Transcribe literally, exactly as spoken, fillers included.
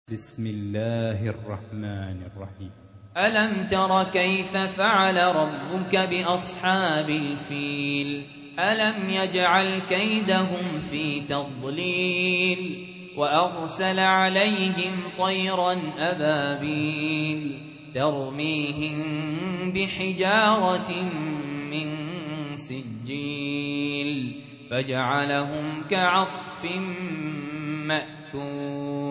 بسم الله الرحمن الرحيم. ألم تر كيف فعل ربك بأصحاب الفيل ألم يجعل كيدهم في تضليل وأرسل عليهم طيرا أبابيل ترميهم بحجارة من سجيل فجعلهم كعصف مأكول.